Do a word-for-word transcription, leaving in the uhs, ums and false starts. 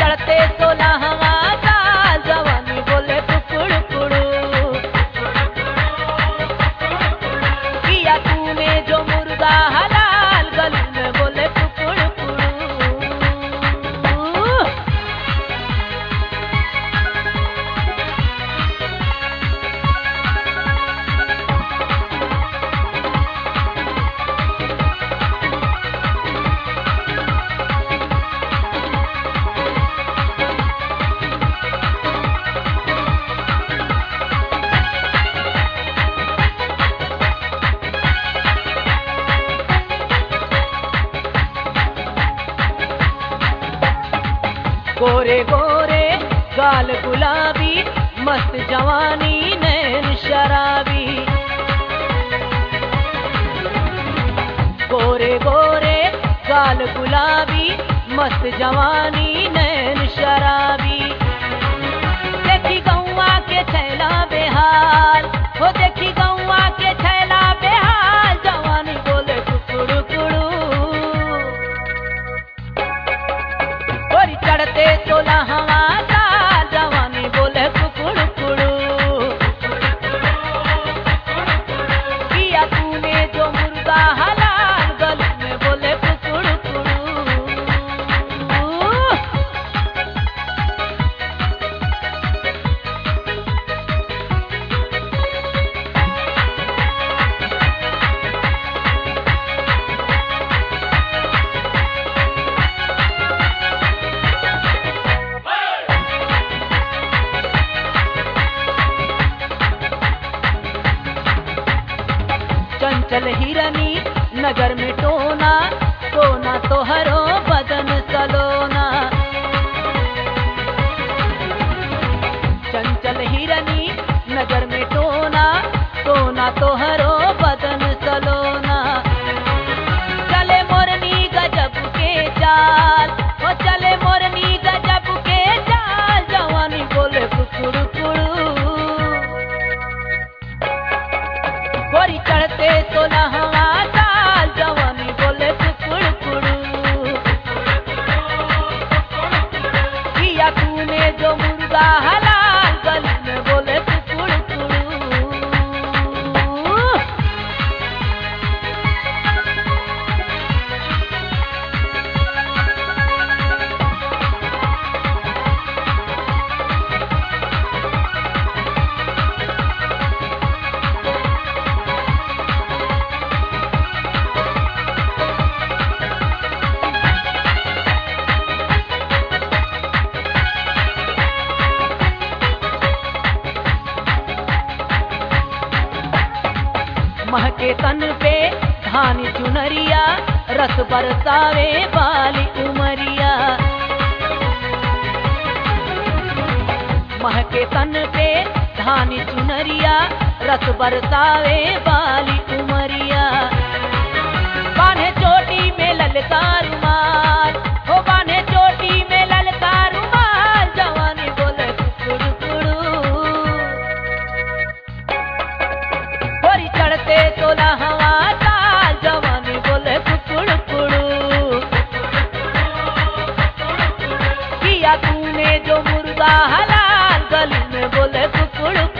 चढ़ते सोलहवा साल जवानी बोले कुकुड़ कुड़ू। किया तूने जो मुर्गा हलाल गली में बोले कुकुड़ कुड़ू। गोरे गोरे गाल गुलाबी मस्त जवानी नैन शराबी। गोरे गोरे गाल गुलाबी मस्त जवानी नैन शराबी। देखी गौवा के छैला बेहाल हो, देखी गौवा के छैला बेहाल जवानी बोले कुकुड़ कुड़ू। गोरी चढ़ते सोलहवा साल जवानी बोले कुकुड़ कुड़ू। किया तूने जो मुर्गा हलाल गली में बोले कुकुड़ कुड़ू। चंचल हिरनी नगर में टोना, टोना तोहरो बदन सलोना। चंचल हिरनी नगर में टोना, टोना तोहरो बदन सलोना। चले मोरनी गजब के चाल हो, चले मोरनी गजब के चाल जवानी बोले कुकुड़ कुड़ू। गोरी चढ़ते सोलहवा साल जवानी बोले कुकुड़ कुड़ू। किया तूने जो मुर्गा हलाल गली में बोले कुकुड़ कुड़ू। महके तन पे धानी चुनरिया रस बरसावे वाली उमरिया। महके तन पे धानी चुनरिया रस बरसावे वाली उमरिया। बान्हे चोटी में ललका रुमाल हो, बान्हे चोटी में ललका रुमाल जवानी बोले कुकुड़ कुड़ू। गोरी चढ़ते सोलहवा साल जवानी बोले कुकुड़ कुड़ू। किया तूने जो मुर्गा हलाल गली में बोले कुकुड़